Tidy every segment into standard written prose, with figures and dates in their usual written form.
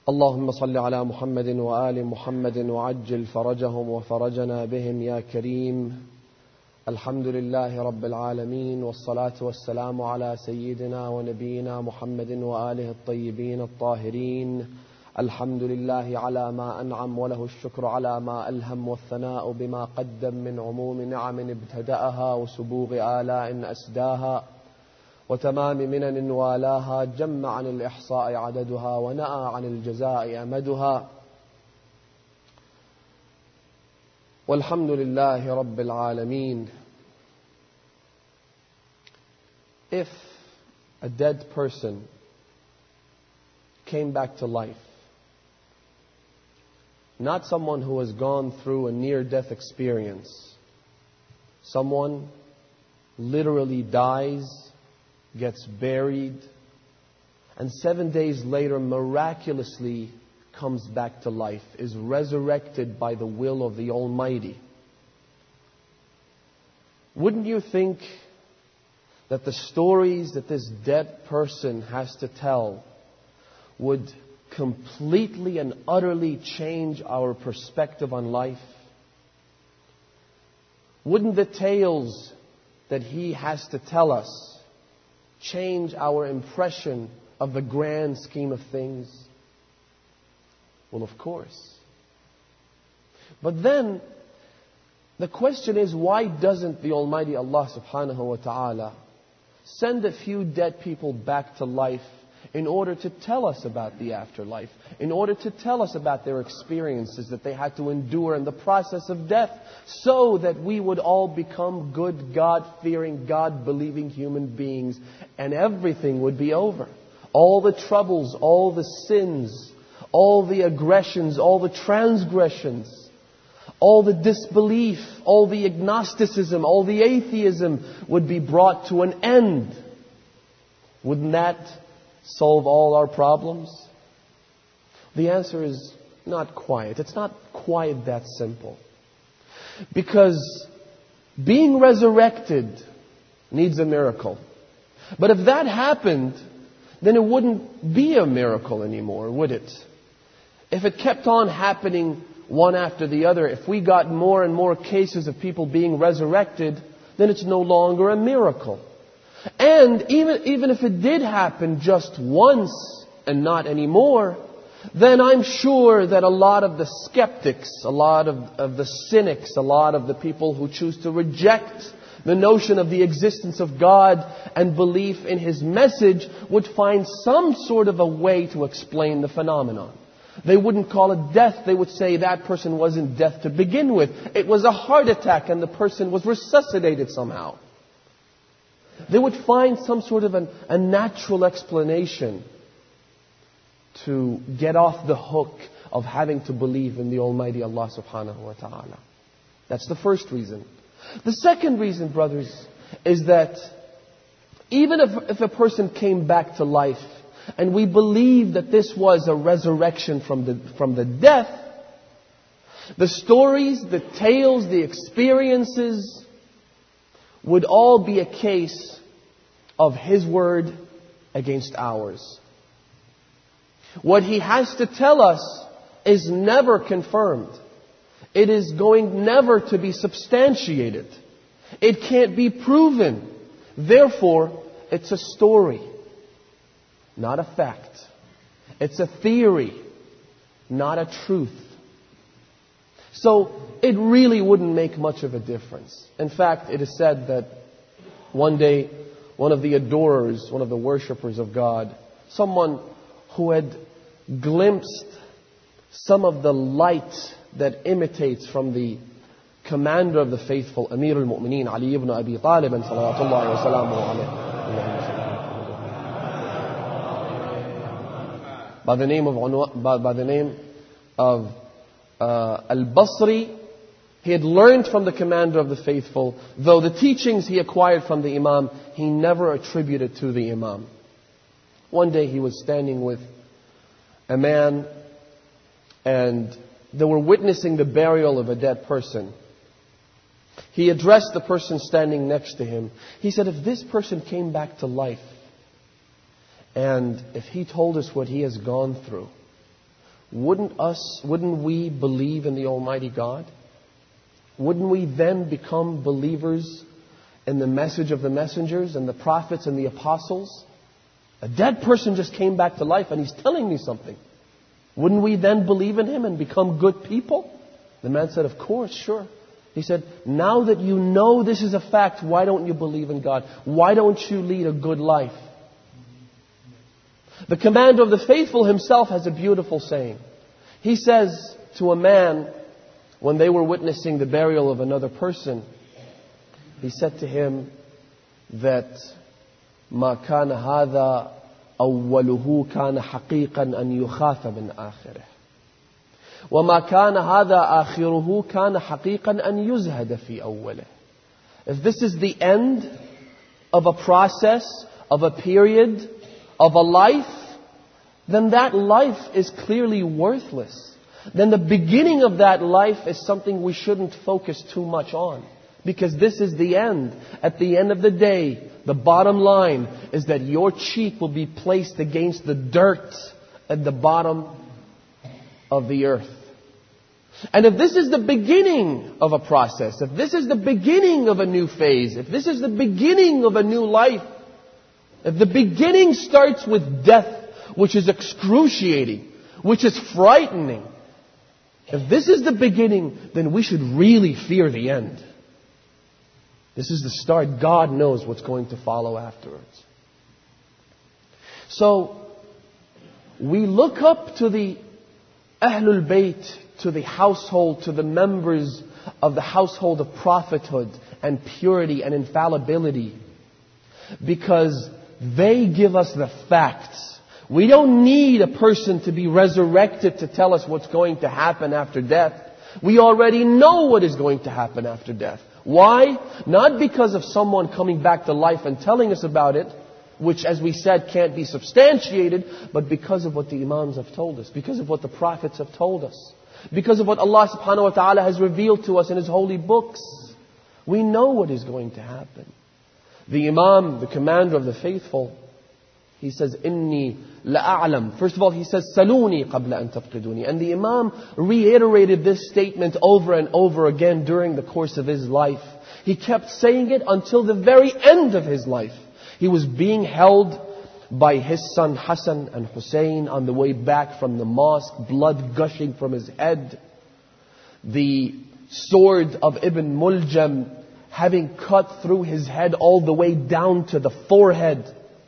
اللهم صل على محمد وآل محمد وعجل فرجهم وفرجنا بهم يا كريم. الحمد لله رب العالمين، والصلاة والسلام على سيدنا ونبينا محمد وآله الطيبين الطاهرين. الحمد لله على ما أنعم، وله الشكر على ما ألهم، والثناء بما قدم من عموم نعم ابتدأها، وسبوغ آلاء أسداها، وتمام منن والاها. جم عن الإحصاء عددها، ونأى عن الجزاء أمدها. والحمد لله رب العالمين. If a dead person came back to life, not someone who has gone through a near-death experience, someone literally dies, gets buried, and 7 days later miraculously comes back to life, is resurrected by the will of the Almighty. Wouldn't you think that the stories that this dead person has to tell would completely and utterly change our perspective on life? Wouldn't the tales that he has to tell us change our impression of the grand scheme of things? Well, of course. But then, the question is, why doesn't the Almighty Allah subhanahu wa ta'ala send a few dead people back to life in order to tell us about the afterlife, in order to tell us about their experiences that they had to endure in the process of death, so that we would all become good, God-fearing, God-believing human beings, and everything would be over. All the troubles, all the sins, all the aggressions, all the transgressions, all the disbelief, all the agnosticism, all the atheism would be brought to an end. Wouldn't that solve all our problems? The answer is not quite. It's not quite that simple. Because being resurrected needs a miracle. But if that happened, then it wouldn't be a miracle anymore, would it? If it kept on happening one after the other, if we got more and more cases of people being resurrected, then it's no longer a miracle. And even if it did happen just once and not anymore, then I'm sure that a lot of the skeptics, a lot of the cynics, a lot of the people who choose to reject the notion of the existence of God and belief in His message would find some sort of a way to explain the phenomenon. They wouldn't call it death. They would say that person wasn't death to begin with. It was a heart attack and the person was resuscitated somehow. They would find some sort of a natural explanation to get off the hook of having to believe in the Almighty Allah subhanahu wa ta'ala. That's the first reason. The second reason, brothers, is that even if a person came back to life and we believe that this was a resurrection from the death, the stories, the tales, the experiences would all be a case of His word against ours. What He has to tell us is never confirmed. It is going never to be substantiated. It can't be proven. Therefore, it's a story, not a fact. It's a theory, not a truth. So, it really wouldn't make much of a difference. In fact, it is said that one day, one of the adorers, one of the worshippers of God, someone who had glimpsed some of the light that imitates from the commander of the faithful, Amir al-Mu'mineen, Ali ibn Abi Talib, salawatullahi wa salamuhu alayhi. By the name of Al-Basri, he had learned from the commander of the faithful, though the teachings he acquired from the Imam, he never attributed to the Imam. One day he was standing with a man and they were witnessing the burial of a dead person. He addressed the person standing next to him. He said, if this person came back to life and if he told us what he has gone through, wouldn't we believe in the Almighty God? Wouldn't we then become believers in the message of the messengers and the prophets and the apostles? A dead person just came back to life and he's telling me something. Wouldn't we then believe in him and become good people? The man said, of course, sure. He said, now that you know this is a fact, why don't you believe in God? Why don't you lead a good life? The commander of the faithful himself has a beautiful saying. He says to a man, when they were witnessing the burial of another person, he said to him that ما كان هذا أوله كان حقيقا أن يخاف من آخره وما كان هذا آخره كان حقيقا أن يزهد في أوله. If this is the end of a process, of a period, of a life, then that life is clearly worthless. Then the beginning of that life is something we shouldn't focus too much on. Because this is the end. At the end of the day, the bottom line is that your cheek will be placed against the dirt at the bottom of the earth. And if this is the beginning of a process, if this is the beginning of a new phase, if this is the beginning of a new life, if the beginning starts with death, which is excruciating, which is frightening, if this is the beginning, then we should really fear the end. This is the start. God knows what's going to follow afterwards. So, we look up to the Ahlul Bayt, to the household, to the members of the household of prophethood and purity and infallibility, because they give us the facts. We don't need a person to be resurrected to tell us what's going to happen after death. We already know what is going to happen after death. Why? Not because of someone coming back to life and telling us about it, which, as we said, can't be substantiated, but because of what the Imams have told us, because of what the Prophets have told us, because of what Allah subhanahu wa ta'ala has revealed to us in His holy books. We know what is going to happen. The Imam, the commander of the faithful, he says, Inni la'a'lam. First of all, he says, Saluni qabla an tafqiduni. And the Imam reiterated this statement over and over again during the course of his life. He kept saying it until the very end of his life. He was being held by his son Hassan and Hussein on the way back from the mosque, blood gushing from his head. The sword of Ibn Muljam having cut through his head all the way down to the forehead.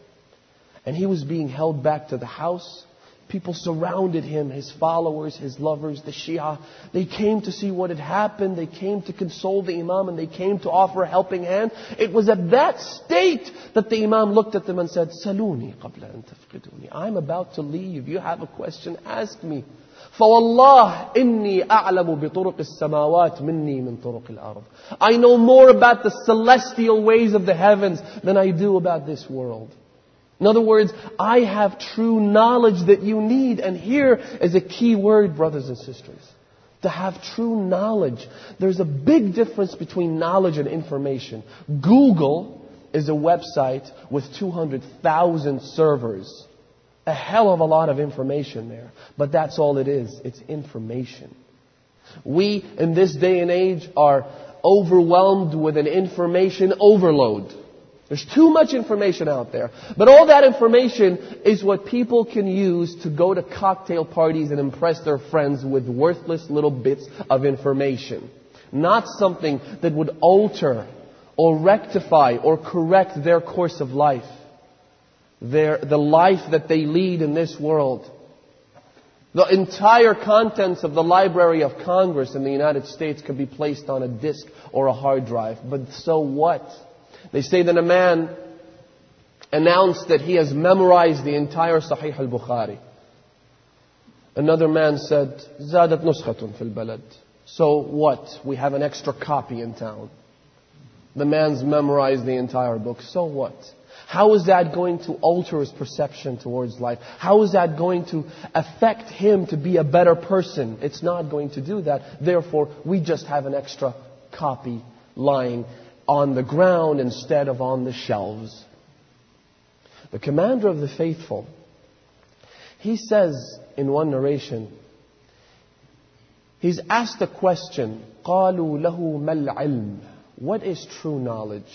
And he was being held back to the house. People surrounded him, his followers, his lovers, the Shia. They came to see what had happened. They came to console the Imam and they came to offer a helping hand. It was at that state that the Imam looked at them and said, Saluni qabla an tafqiduni. I'm about to leave. You have a question, ask me. فَوَاللَّهِ إِنِّي أَعْلَمُ بِطُرُقِ السَّمَاوَاتِ مِنِّي مِن طُرُقِ الْأَرْضِ. I know more about the celestial ways of the heavens than I do about this world. In other words, I have true knowledge that you need. And here is a key word, brothers and sisters. To have true knowledge. There's a big difference between knowledge and information. Google is a website with 200,000 servers. A hell of a lot of information there. But that's all it is. It's information. We, in this day and age, are overwhelmed with an information overload. There's too much information out there. But all that information is what people can use to go to cocktail parties and impress their friends with worthless little bits of information. Not something that would alter or rectify or correct their course of life. The life that they lead in this world. The entire contents of the Library of Congress in the United States could be placed on a disk or a hard drive. But so what? They say that a man announced that he has memorized the entire Sahih al-Bukhari. Another man said, زادت نسخة في البلد. So what? We have an extra copy in town. The man's memorized the entire book. So what? How is that going to alter his perception towards life? How is that going to affect him to be a better person? It's not going to do that. Therefore, we just have an extra copy lying on the ground instead of on the shelves. The commander of the faithful, he says in one narration He's asked a question. قَالُوا لَهُ مَا الْعِلْمُ? What is true knowledge?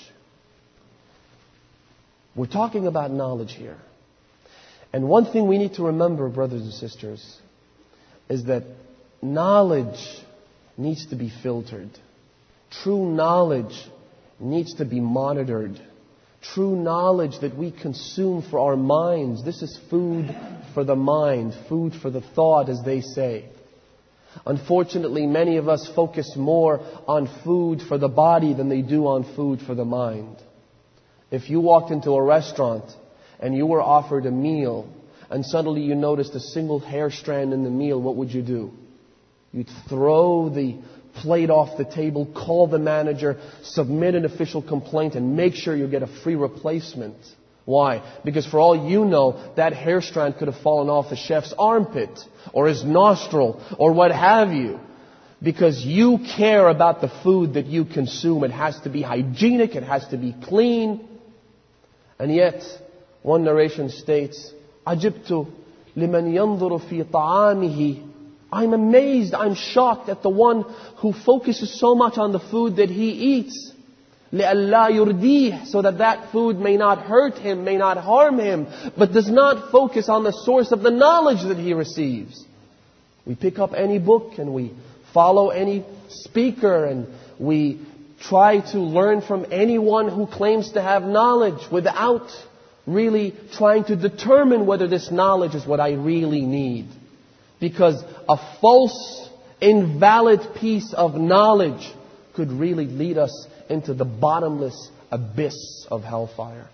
We're talking about knowledge here. And one thing we need to remember, brothers and sisters, is that knowledge needs to be filtered. True knowledge needs to be monitored. True knowledge that we consume for our minds. This is food for the mind, food for the thought, as they say. Unfortunately, many of us focus more on food for the body than they do on food for the mind. If you walked into a restaurant and you were offered a meal and suddenly you noticed a single hair strand in the meal, what would you do? You'd throw the plate off the table, call the manager, submit an official complaint, and make sure you get a free replacement. Why? Because for all you know, that hair strand could have fallen off the chef's armpit or his nostril or what have you. Because you care about the food that you consume. It has to be hygienic. It has to be clean. And yet, one narration states, عَجِبْتُ لِمَنْ يَنْظُرُ فِي طَعَامِهِ. I'm amazed, I'm shocked at the one who focuses so much on the food that he eats. لِأَلَّا يُرْدِيهِ, so that food may not hurt him, may not harm him, but does not focus on the source of the knowledge that he receives. We pick up any book and we follow any speaker and we try to learn from anyone who claims to have knowledge without really trying to determine whether this knowledge is what I really need. Because a false, invalid piece of knowledge could really lead us into the bottomless abyss of hellfire.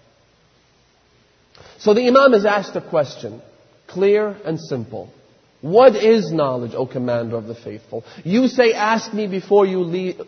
So the Imam has asked a question, clear and simple. What is knowledge, O Commander of the Faithful? You say, ask me before I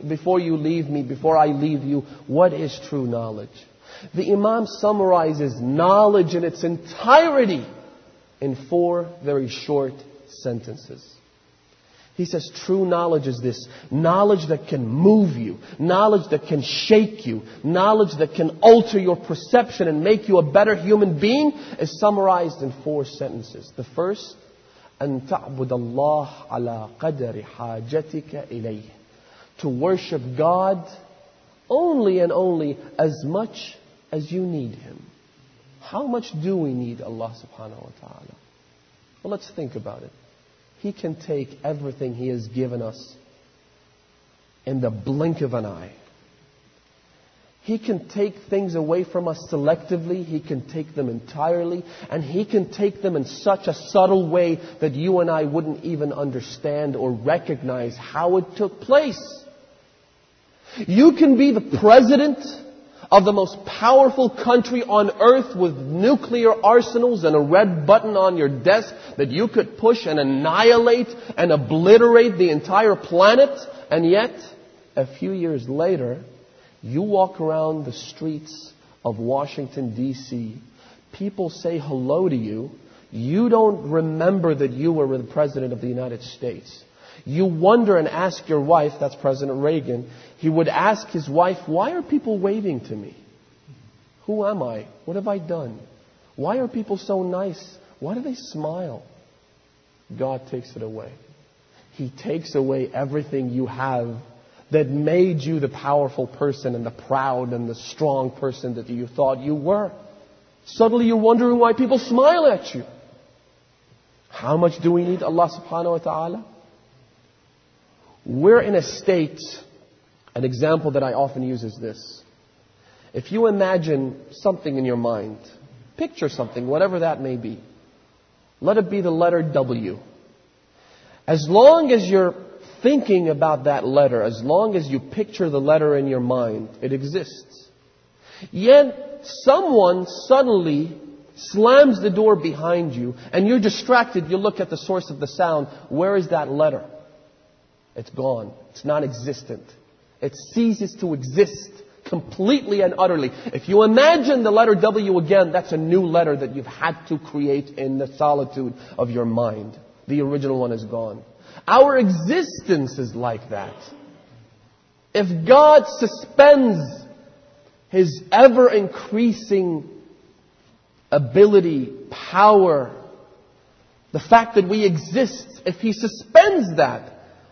leave you, what is true knowledge? The Imam summarizes knowledge in its entirety in 4 very short sentences. He says true knowledge is this: knowledge that can move you, knowledge that can shake you, knowledge that can alter your perception and make you a better human being is summarized in 4 sentences. The first, أن تعبد الله على قدر حاجتك إليه. To worship God only and only as much as you need Him. How much do we need Allah subhanahu wa ta'ala? Well, let's think about it. He can take everything He has given us in the blink of an eye. He can take things away from us selectively. He can take them entirely. And He can take them in such a subtle way that you and I wouldn't even understand or recognize how it took place. You can be the president of the most powerful country on earth with nuclear arsenals and a red button on your desk that you could push and annihilate and obliterate the entire planet. And yet, a few years later, you walk around the streets of Washington, D.C. People say hello to you. You don't remember that you were the President of the United States. You wonder and ask your wife, that's President Reagan, he would ask his wife, why are people waving to me? Who am I? What have I done? Why are people so nice? Why do they smile? God takes it away. He takes away everything you have that made you the powerful person and the proud and the strong person that you thought you were. Suddenly you're wondering why people smile at you. How much do we need Allah subhanahu wa ta'ala? We're in a state, an example that I often use is this. If you imagine something in your mind, picture something, whatever that may be. Let it be the letter W. As long as you're thinking about that letter, as long as you picture the letter in your mind, it exists. Yet someone suddenly slams the door behind you and you're distracted. You look at the source of the sound. Where is that letter? It's gone. It's non-existent. It ceases to exist completely and utterly. If you imagine the letter W again, that's a new letter that you've had to create in the solitude of your mind. The original one is gone. Our existence is like that. If God suspends His ever-increasing ability, power, the fact that we exist, if He suspends that,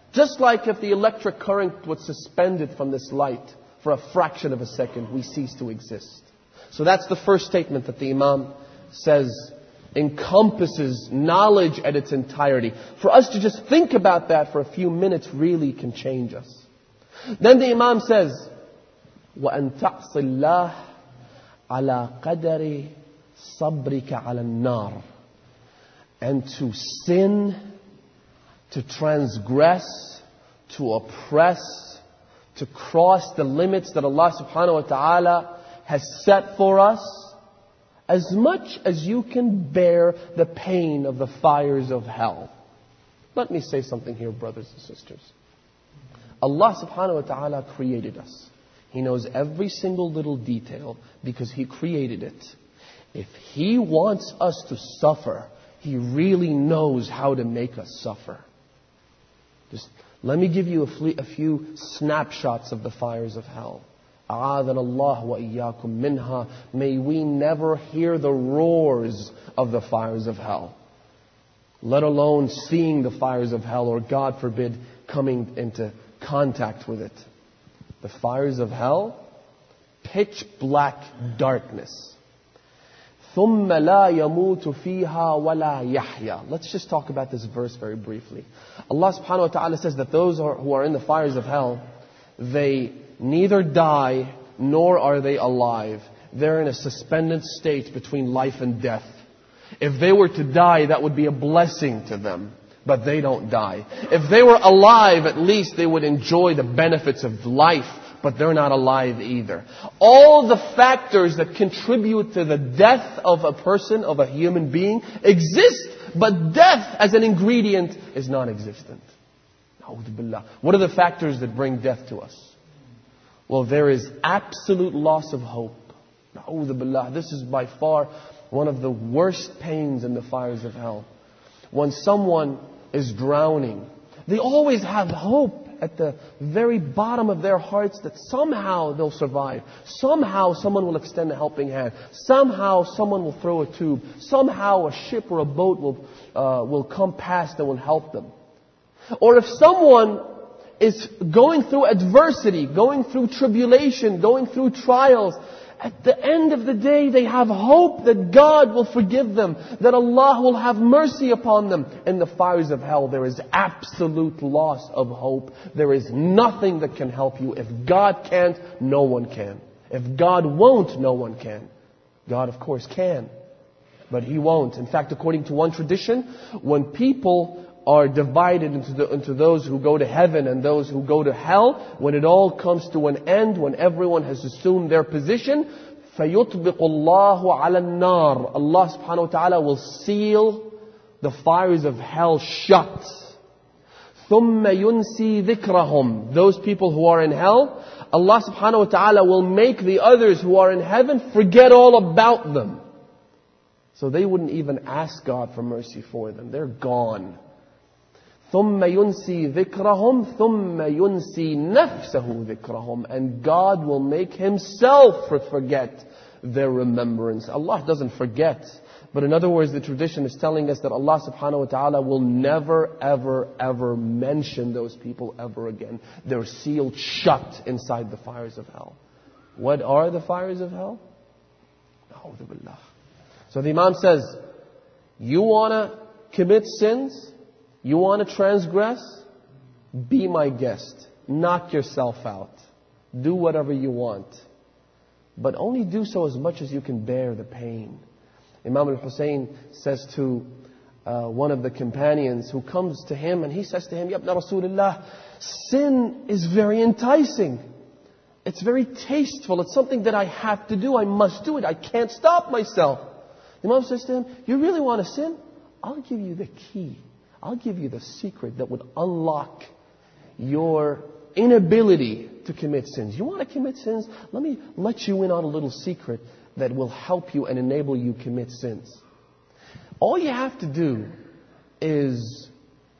Just like if the electric current was suspended from this light for a fraction of a second, we cease to exist. So that's the first statement that the Imam says encompasses knowledge at its entirety. For us to just think about that for a few minutes really can change us. Then the Imam says, وَأَن تَعْصِ اللَّهِ عَلَى قَدَرِ صَبْرِكَ عَلَى النَّارِ. And to sin, to transgress, to oppress, to cross the limits that Allah subhanahu wa ta'ala has set for us, as much as you can bear the pain of the fires of hell. Let me say something here, brothers and sisters. Allah subhanahu wa ta'ala created us. He knows every single little detail because He created it. If He wants us to suffer, He really knows how to make us suffer. Just let me give you a few snapshots of the fires of hell. أعاذنا الله وإياكم منها. May we never hear the roars of the fires of hell, let alone seeing the fires of hell, or God forbid, coming into contact with it. The fires of hell, pitch black darkness. ثُمَّ لَا يَمُوتُ فِيهَا وَلَا يَحْيَا. Let's just talk about this verse very briefly. Allah subhanahu wa ta'ala says that those who are in the fires of hell, they neither die nor are they alive. They're in a suspended state between life and death. If they were to die, that would be a blessing to them. But they don't die. If they were alive, at least they would enjoy the benefits of life. But they're not alive either. All the factors that contribute to the death of a person, of a human being, exist. But death as an ingredient is non-existent. What are the factors that bring death to us? Well, there is absolute loss of hope. This is by far one of the worst pains in the fires of hell. When someone is drowning, they always have hope at the very bottom of their hearts that somehow they'll survive. Somehow someone will extend a helping hand. Somehow someone will throw a tube. Somehow a ship or a boat will come past and will help them. Or if someone is going through adversity, going through tribulation, going through trials, at the end of the day they have hope that God will forgive them, that Allah will have mercy upon them. In the fires of hell there is absolute loss of hope. There is nothing that can help you. If God can't, no one can. If God won't, no one can. God of course can, but He won't. In fact, according to one tradition, when people are divided into those who go to heaven and those who go to hell, when it all comes to an end, when everyone has assumed their position, فَيُطْبِقُ اللَّهُ عَلَى النَّارِ. Allah subhanahu wa ta'ala will seal the fires of hell shut. ثُمَّ يُنْسِي ذِكْرَهُمْ. Those people who are in hell, Allah subhanahu wa ta'ala will make the others who are in heaven forget all about them. So they wouldn't even ask God for mercy for them. They're gone. ثُمَّ يُنْسِي ذِكْرَهُمْ ثُمَّ يُنْسِي نَفْسَهُ ذِكْرَهُمْ. And God will make Himself forget their remembrance. Allah doesn't forget. But in other words, the tradition is telling us that Allah subhanahu wa ta'ala will never, ever, ever mention those people ever again. They're sealed shut inside the fires of hell. What are the fires of hell? A'udhu billah. So the Imam says, you want to commit sins? You want to transgress? Be my guest. Knock yourself out. Do whatever you want. But only do so as much as you can bear the pain. Imam al-Hussein says to one of the companions who comes to him and he says to him, Ya ibn Rasulullah, sin is very enticing. It's very tasteful. It's something that I have to do. I must do it. I can't stop myself. The Imam says to him, you really want to sin? I'll give you the key. I'll give you the secret that would unlock your inability to commit sins. You want to commit sins? Let me let you in on a little secret that will help you and enable you commit sins. All you have to do is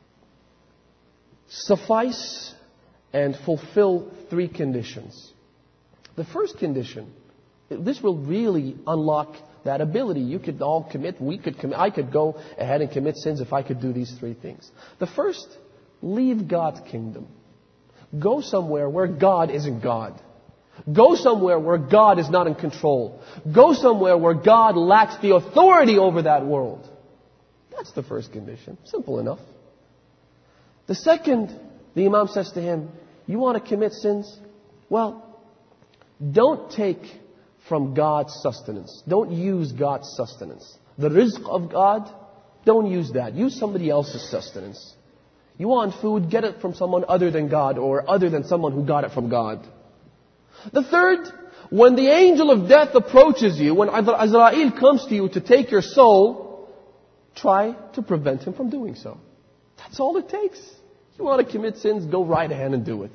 suffice and fulfill 3 conditions. The first condition, this will really unlock that ability. You could all commit, we could commit, I could go ahead and commit sins if I could do these 3 things. The first Leave God's kingdom. Go somewhere where God isn't God. Go somewhere where God is not in control. Go somewhere where God lacks the authority over that world. That's the first condition. Simple enough. The second, the Imam says to him, you want to commit sins? Well, don't take from God's sustenance. Don't use God's sustenance. The rizq of God, don't use that. Use somebody else's sustenance. You want food, get it from someone other than God or other than someone who got it from God. The third, when the angel of death approaches you, when Azrael comes to you to take your soul, try to prevent him from doing so. That's all it takes. You want to commit sins, go right ahead and do it.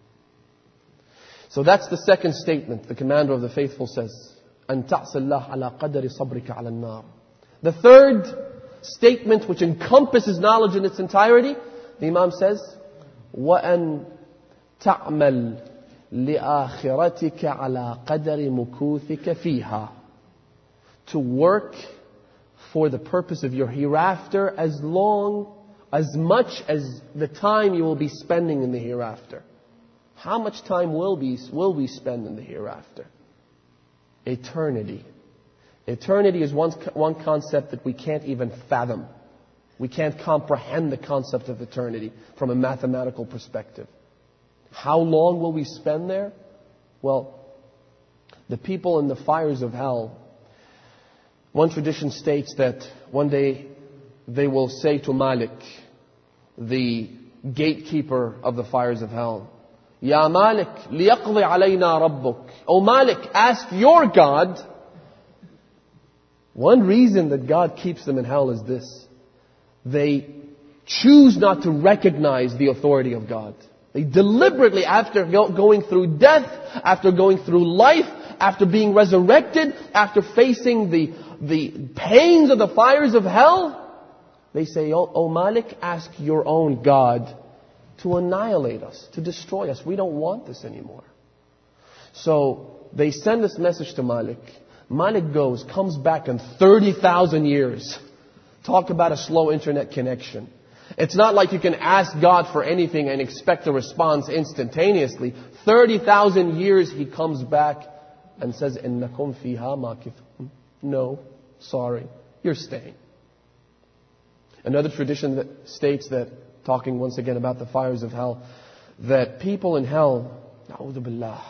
So that's the second statement. The commander of the faithful says, أَن تَعْصِ اللَّهَ عَلَى قَدَرِ صَبْرِكَ عَلَى النَّارِ. The third statement, which encompasses knowledge in its entirety, the Imam says, وَأَن تَعْمَلْ لِآخِرَتِكَ عَلَى قَدَرِ مُكُوثِكَ فِيهَا. To work for the purpose of your hereafter as much as the time you will be spending in the hereafter. How much time will we spend in the hereafter? Eternity. Eternity is one concept that we can't even fathom. We can't comprehend the concept of eternity from a mathematical perspective. How long will we spend there? Well, the people in the fires of hell, one tradition states that one day they will say to Malik, the gatekeeper of the fires of hell, Ya Malik, liyaqdi alayna rabbuk. O Malik, ask your God. One reason that God keeps them in hell is this. They choose not to recognize the authority of God. They deliberately, after going through death, after going through life, after being resurrected, after facing the pains of the fires of hell, they say, O Malik, ask your own God to annihilate us, to destroy us. We don't want this anymore. So they send this message to Malik. Malik goes, comes back in 30,000 years. Talk about a slow internet connection. It's not like you can ask God for anything and expect a response instantaneously. 30,000 years he comes back and says, إِنَّكُمْ فِيهَا مَاكِثُونَ. No, sorry, you're staying. Another tradition that states that, talking once again about the fires of hell, that people in hell, na'udhu billah,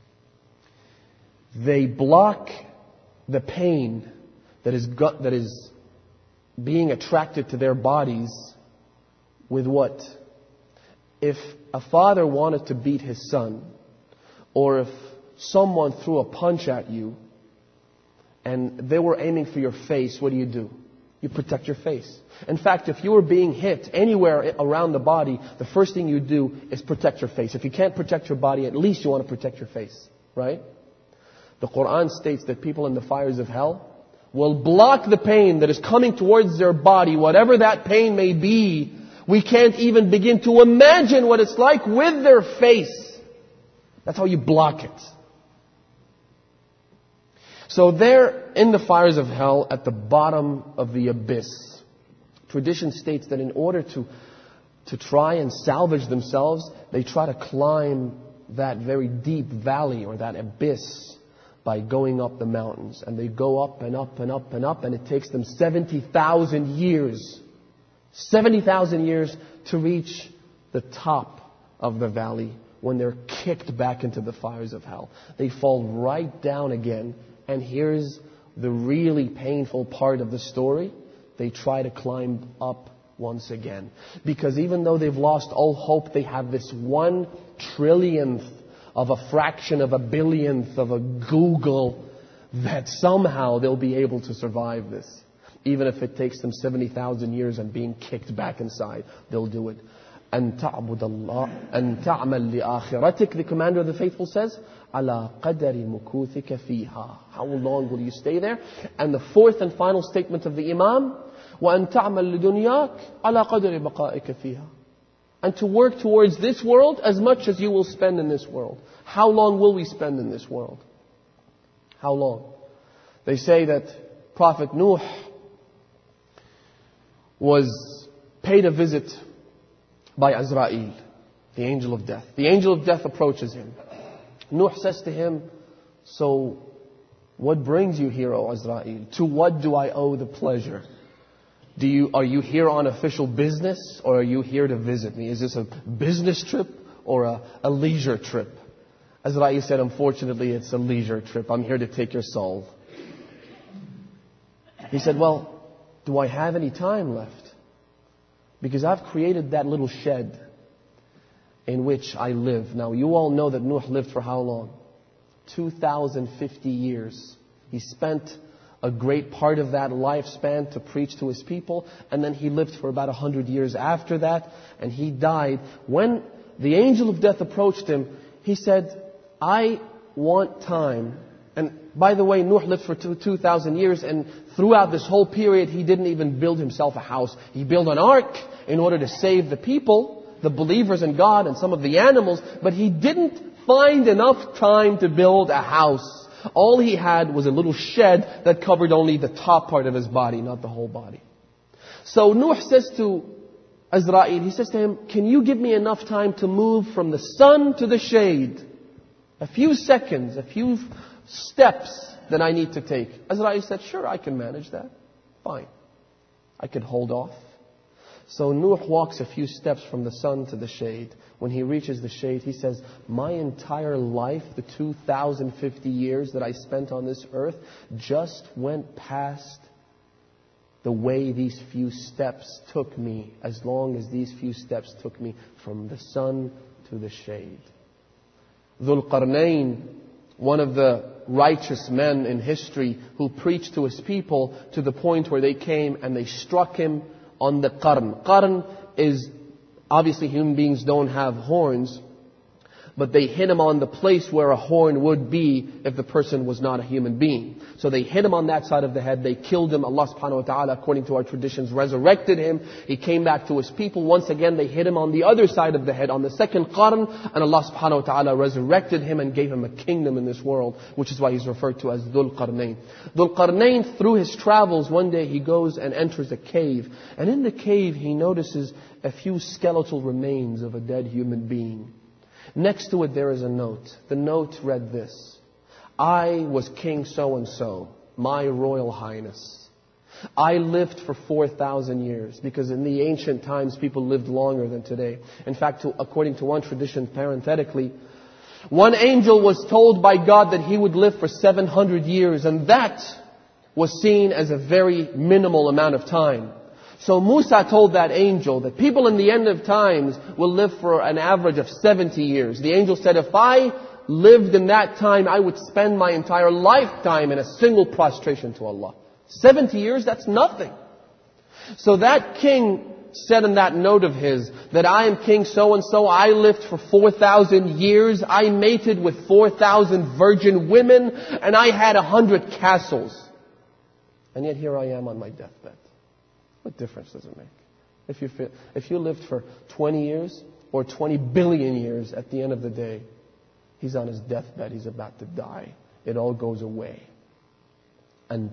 they block the pain that is being attracted to their bodies with what? If a father wanted to beat his son, or if someone threw a punch at you, and they were aiming for your face, what do? You protect your face. In fact, if you were being hit anywhere around the body, the first thing you do is protect your face. If you can't protect your body, at least you want to protect your face. Right? The Quran states that people in the fires of hell will block the pain that is coming towards their body, whatever that pain may be. We can't even begin to imagine what it's like with their face. That's how you block it. So there in the fires of hell, at the bottom of the abyss, tradition states that in order to try and salvage themselves, they try to climb that very deep valley or that abyss by going up the mountains. And they go up and up and up and up, and it takes them 70,000 years. 70,000 years to reach the top of the valley when they're kicked back into the fires of hell. They fall right down again. And here's the really painful part of the story. They try to climb up once again. Because even though they've lost all hope, they have this 1 trillionth of a fraction of a billionth of a Google that somehow they'll be able to survive this. Even if it takes them 70,000 years and being kicked back inside, they'll do it. أَن تَعْبُدَ اللَّهَ أَن تَعْمَلْ لِآخِرَتِكَ. The commander of the faithful says, عَلَى قَدَرِ مُكُوثِكَ فِيهَا. How long will you stay there? And the fourth and final statement of the Imam, وَأَن تَعْمَلْ لِدُنْيَاكَ عَلَى قَدَرِ بَقَائِكَ فِيهَا. And to work towards this world as much as you will spend in this world. How long will we spend in this world? How long? They say that Prophet Nuh was paid a visit by Azrael, the angel of death. The angel of death approaches him. Nuh says to him, so what brings you here, O Azrael? To what do I owe the pleasure? Are you here on official business, or are you here to visit me? Is this a business trip or a leisure trip? Azrael said, unfortunately, it's a leisure trip. I'm here to take your soul. He said, well, do I have any time left? Because I've created that little shed in which I live. Now, you all know that Nuh lived for how long? 2,050 years. He spent a great part of that lifespan to preach to his people, and then he lived for about 100 years after that, and he died. When the angel of death approached him, he said, I want time. And by the way, Nuh lived for 2,000 years, and throughout this whole period, he didn't even build himself a house. He built an ark in order to save the people, the believers in God, and some of the animals, but he didn't find enough time to build a house. All he had was a little shed that covered only the top part of his body, not the whole body. So Nuh says to Azrael, he says to him, can you give me enough time to move from the sun to the shade? A few seconds, a few steps that I need to take. Azrael said, sure, I can manage that. Fine. I can hold off. So Nuh walks a few steps from the sun to the shade. When he reaches the shade, he says, my entire life, the 2,050 years that I spent on this earth, just went past the way these few steps took me, as long as these few steps took me from the sun to the shade. Dhul Qarnayn, one of the righteous men in history who preached to his people to the point where they came and they struck him on the qarn. Qarn is, obviously human beings don't have horns, but they hit him on the place where a horn would be if the person was not a human being. So they hit him on that side of the head. They killed him. Allah subhanahu wa ta'ala, according to our traditions, resurrected him. He came back to his people. Once again, they hit him on the other side of the head, on the second qarn, and Allah subhanahu wa ta'ala resurrected him and gave him a kingdom in this world, which is why he's referred to as Dhul Qarnayn. Dhul Qarnayn, through his travels, one day he goes and enters a cave. And in the cave, he notices a few skeletal remains of a dead human being. Next to it there is a note. The note read this: I was King so-and-so, my Royal Highness. I lived for 4,000 years, because in the ancient times people lived longer than today. In fact, according to one tradition, parenthetically, one angel was told by God that he would live for 700 years, and that was seen as a very minimal amount of time. So Musa told that angel that people in the end of times will live for an average of 70 years. The angel said, if I lived in that time, I would spend my entire lifetime in a single prostration to Allah. 70 years, that's nothing. So that king said in that note of his that I am King so-and-so, I lived for 4,000 years, I mated with 4,000 virgin women, and I had 100 castles. And yet here I am on my deathbed. What difference does it make? If you lived for 20 years or 20 billion years, at the end of the day, he's on his deathbed, he's about to die. It all goes away. أن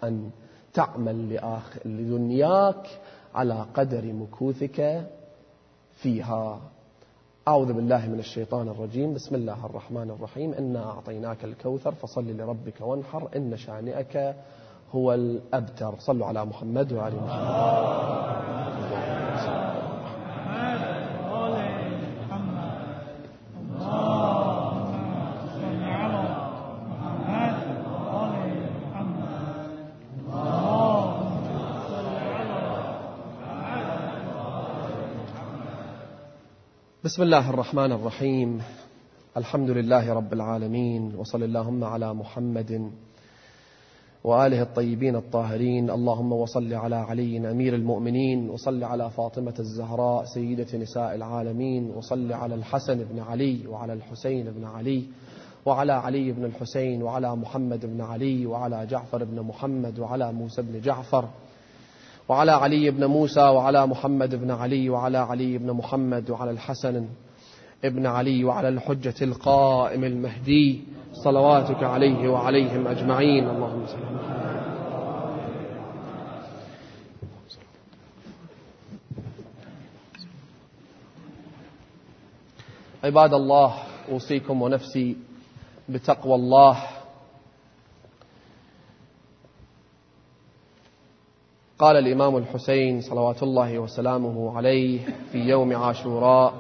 تعمل لدنياك على قدر مكوثك فيها. أعوذ بالله من الشيطان الرجيم. بسم الله الرحمن الرحيم. إنا أعطيناك الكوثر فصل لربك وانحر إن شانئك هو الأبتر. صلوا على محمد وعلى محمد. بسم الله الرحمن الرحيم. الحمد لله رب العالمين، وصل اللهم على محمد وآله الطيبين الطاهرين. اللهم وصل على علي أمير المؤمنين، وصل على فاطمة الزهراء سيدة نساء العالمين، وصل على الحسن بن علي وعلى الحسين بن علي وعلى علي بن الحسين وعلى محمد بن علي وعلى جعفر بن محمد وعلى موسى بن جعفر وعلى علي بن موسى وعلى محمد بن علي وعلى علي بن محمد وعلى الحسن ابن علي وعلى الحجة القائم المهدي صلواتك عليه وعليهم أجمعين. اللهم صل على محمد. عباد الله أوصيكم ونفسي بتقوى الله. قال الإمام الحسين صلوات الله وسلامه عليه في يوم عاشوراء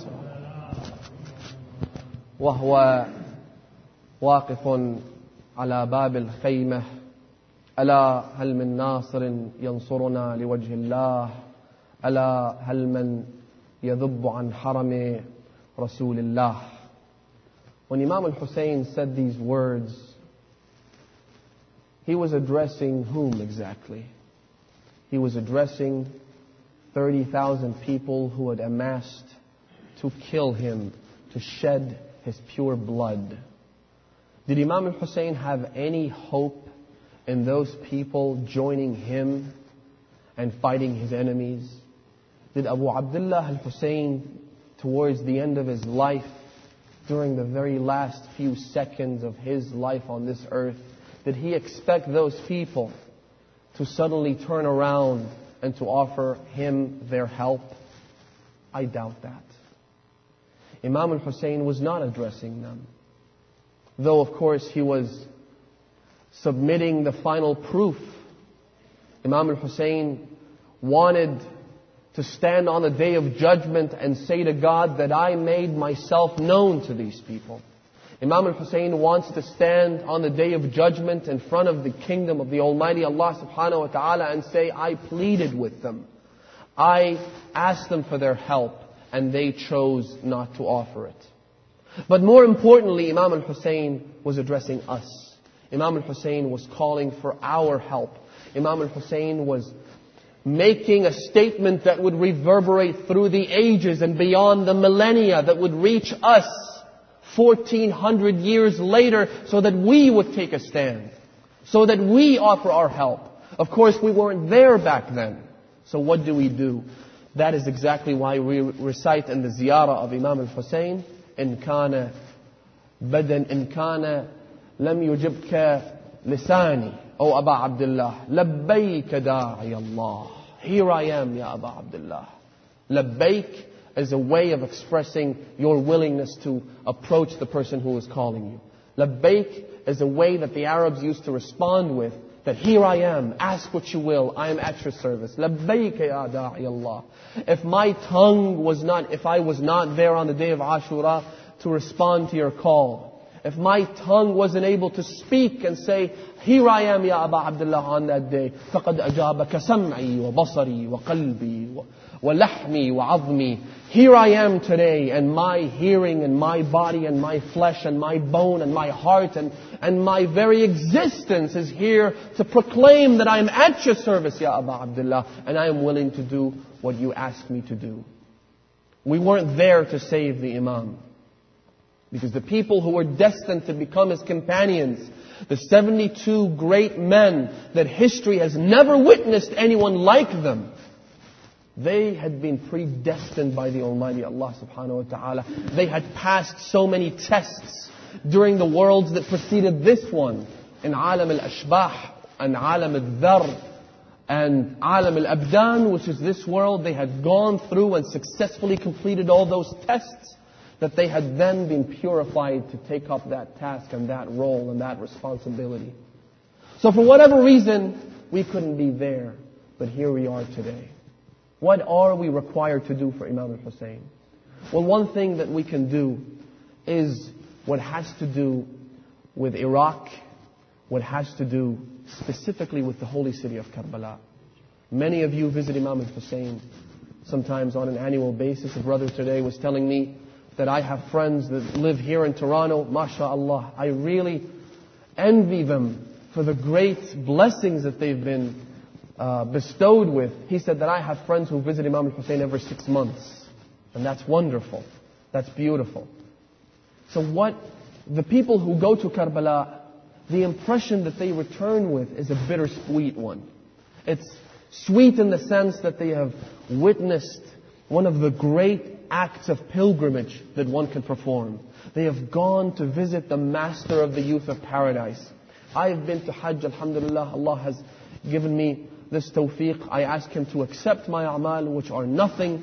وهو واقف على باب الخيمة: ألا هل من ناصر ينصرنا لوجه الله؟ ألا هل من يذب عن حرم رسول الله? When Imam al-Hussein said these words, he was addressing whom exactly? He was addressing 30,000 people who had amassed to kill him, to shed his pure blood. Did Imam al-Hussein have any hope in those people joining him and fighting his enemies? Did Abu Abdullah al-Hussein, towards the end of his life, during the very last few seconds of his life on this earth, did he expect those people to suddenly turn around and to offer him their help? I doubt that. Imam al-Hussein was not addressing them, though of course he was submitting the final proof. Imam al-Hussein wanted to stand on the day of judgment and say to God that I made myself known to these people. Imam al-Hussein wants to stand on the day of judgment in front of the kingdom of the Almighty Allah subhanahu wa ta'ala and say, I pleaded with them. I asked them for their help and they chose not to offer it. But more importantly, Imam al-Hussein was addressing us. Imam al-Hussein was calling for our help. Imam al-Hussein was making a statement that would reverberate through the ages and beyond the millennia, that would reach us 1400 years later, so that we would take a stand, so that we offer our help. Of course, we weren't there back then. So what do? That is exactly why we recite in the ziyarah of Imam al-Hussein, إن كان بدن إن كان لم يجبك لساني أو أبا عبد الله لبيك داعي الله. Here I am, Ya Aba Abdullah. Labbaik is a way of expressing your willingness to approach the person who is calling you. Labbaik is a way that the Arabs used to respond with, that here I am, ask what you will, I am at your service. Labbaik ya da'i Allah. If I was not there on the day of Ashura to respond to your call, if my tongue wasn't able to speak and say, here I am, Ya Aba Abdullah, on that day, فَقَدْ أَجَابَكَ سَمْعِي وَبَصَرِي وَقَلْبِي وَلَحْمِي وَعَظْمِي. Here I am today, and my hearing and my body and my flesh and my bone and my heart and my very existence is here to proclaim that I am at your service, Ya Aba Abdullah, and I am willing to do what you ask me to do. We weren't there to save the Imam, because the people who were destined to become his companions, the 72 great men that history has never witnessed anyone like them, they had been predestined by the Almighty Allah subhanahu wa ta'ala. They had passed so many tests during the worlds that preceded this one, in Alam al-Ashbah and Alam al-Dhar and Alam al-Abdan, which is this world. They had gone through and successfully completed all those tests, that they had then been purified to take up that task and that role and that responsibility. So for whatever reason, we couldn't be there, but here we are today. What are we required to do for Imam al-Hussein? Well, one thing that we can do is what has to do with Iraq, what has to do specifically with the holy city of Karbala. Many of you visit Imam al-Hussein sometimes on an annual basis. A brother today was telling me that I have friends that live here in Toronto. MashaAllah, I really envy them for the great blessings that they've been bestowed with. He said that I have friends who visit Imam al-Hussein every 6 months. And that's wonderful. That's beautiful. So the people who go to Karbala, the impression that they return with is a bittersweet one. It's sweet in the sense that they have witnessed one of the great acts of pilgrimage that one can perform. They have gone to visit the master of the youth of paradise. I have been to Hajj, alhamdulillah. Allah has given me this tawfiq. I ask Him to accept my a'mal, which are nothing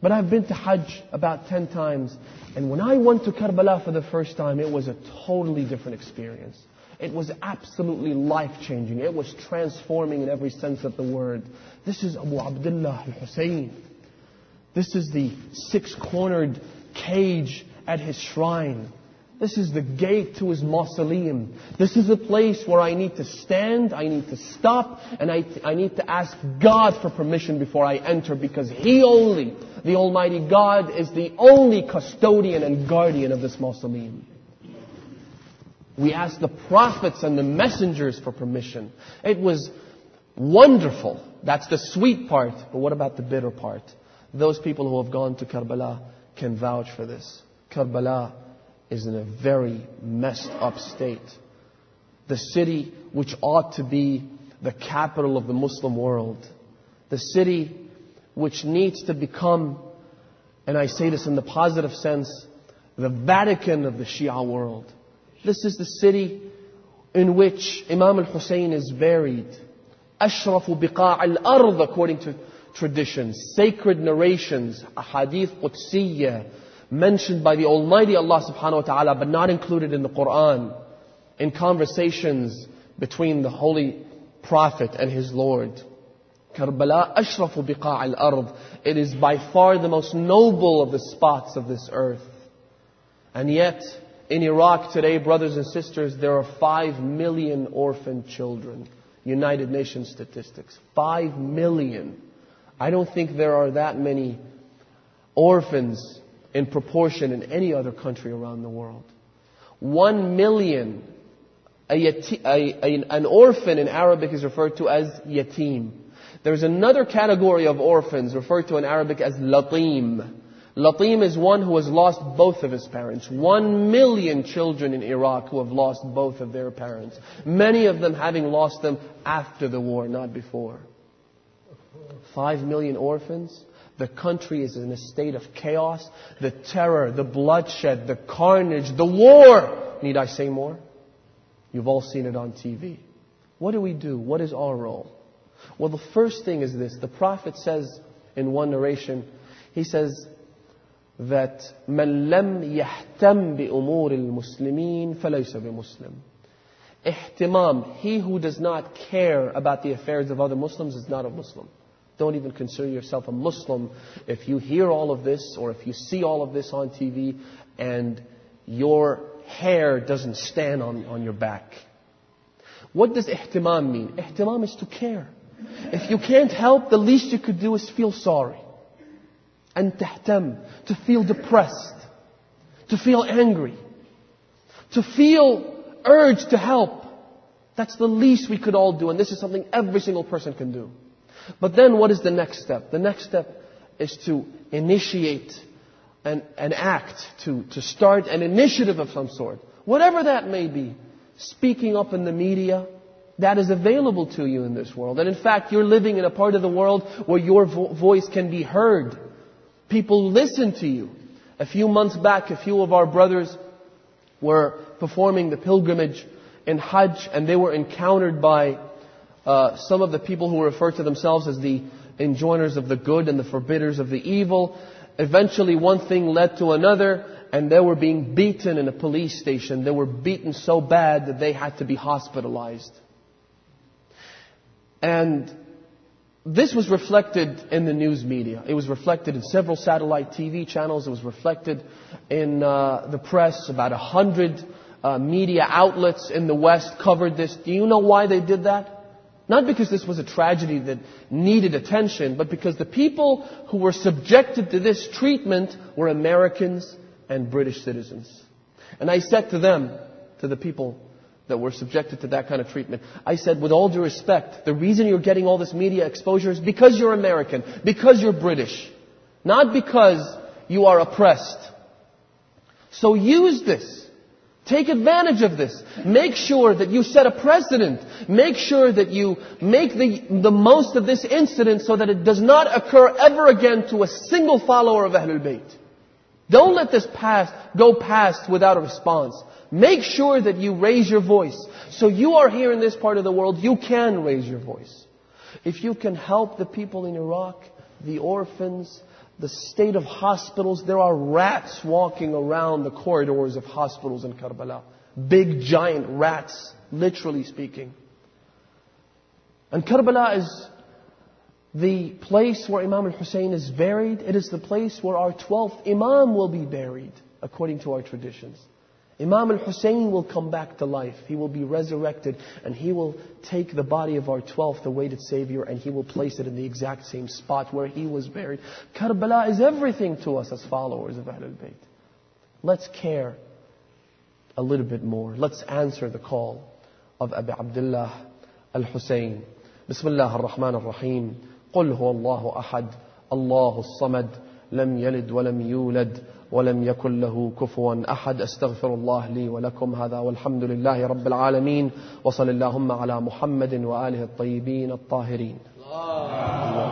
But I've been to Hajj about 10 times. And when I went to Karbala for the first time, it was a totally different experience. It was absolutely life-changing. It was transforming in every sense of the word. This is Abu Abdullah al-Hussein. This is the six-cornered cage at his shrine. This is the gate to his mausoleum. This is a place where I need to stand, I need to stop, and I need to ask God for permission before I enter, because He only, the Almighty God, is the only custodian and guardian of this mausoleum. We asked the prophets and the messengers for permission. It was wonderful. That's the sweet part. But what about the bitter part? Those people who have gone to Karbala can vouch for this. Karbala is in a very messed up state. The city which ought to be the capital of the Muslim world. The city which needs to become, and I say this in the positive sense, the Vatican of the Shia world. This is the city in which Imam al-Hussein is buried. Ashrafu biqa' al-ard, according to traditions, sacred narrations, ahadith qudsiyya, mentioned by the Almighty Allah subhanahu wa ta'ala, but not included in the Quran, in conversations between the Holy Prophet and his Lord. Karbala ashrafu biqa' al-ard. It is by far the most noble of the spots of this earth. And yet, in Iraq today, brothers and sisters, there are 5 million orphan children. United Nations statistics. 5 million. I don't think there are that many orphans in proportion in any other country around the world. 1 million. An orphan in Arabic is referred to as yatim. There's another category of orphans referred to in Arabic as latim. Latim is one who has lost both of his parents. 1 million children in Iraq who have lost both of their parents. Many of them having lost them after the war, not before. 5 million orphans. The country is in a state of chaos. The terror, the bloodshed, the carnage, the war. Need I say more? You've all seen it on TV. What do we do? What is our role? Well, the first thing is this. The Prophet says in one narration, he says that مَنْ لَمْ يَحْتَمْ بِأُمُورِ الْمُسْلِمِينَ فَلَيْسَ بِمُسْلِمٍ. Ihtimam, he who does not care about the affairs of other Muslims is not a Muslim. Don't even consider yourself a Muslim if you hear all of this or if you see all of this on TV and your hair doesn't stand on your back. What does ihtimam mean? Ihtimam is to care. If you can't help, the least you could do is feel sorry. And tahtam, to feel depressed, to feel angry, to feel urged to help. That's the least we could all do, and this is something every single person can do. But then what is the next step? The next step is to initiate an act, to start an initiative of some sort. Whatever that may be. Speaking up in the media, that is available to you in this world. And in fact, you're living in a part of the world where your voice can be heard. People listen to you. A few months back, a few of our brothers were performing the pilgrimage in Hajj, and they were encountered by some of the people who refer to themselves as the enjoiners of the good and the forbidders of the evil. Eventually, one thing led to another, and they were being beaten in a police station. They were beaten so bad that they had to be hospitalized. And this was reflected in the news media. It was reflected in several satellite TV channels. It was reflected in the press. About 100 media outlets in the West covered this. Do you know why they did that? Not because this was a tragedy that needed attention, but because the people who were subjected to this treatment were Americans and British citizens. And I said to them, to the people that were subjected to that kind of treatment, I said, with all due respect, the reason you're getting all this media exposure is because you're American, because you're British, not because you are oppressed. So use this. Take advantage of this. Make sure that you set a precedent. Make sure that you make the most of this incident so that it does not occur ever again to a single follower of Ahlul Bayt. Don't let this go past without a response. Make sure that you raise your voice. So you are here in this part of the world, you can raise your voice. If you can help the people in Iraq, the orphans, the state of hospitals. There are rats walking around the corridors of hospitals in Karbala. Big giant rats, literally speaking. And Karbala is the place where Imam al-Hussein is buried. It is the place where our 12th Imam will be buried, according to our traditions. Imam al-Hussein will come back to life. He will be resurrected, and he will take the body of our 12th awaited Savior, and he will place it in the exact same spot where he was buried. Karbala is everything to us as followers of Ahlul Bayt. Let's care a little bit more. Let's answer the call of Abi Abdullah al-Hussein. Bismillah ar-Rahman ar-Rahim. قل هو الله أحد الله الصمد لم يلد ولم يولد ولم يكن له كفوا أحد. أستغفر الله لي ولكم هذا والحمد لله رب العالمين وصل اللهم على محمد وآله الطيبين الطاهرين.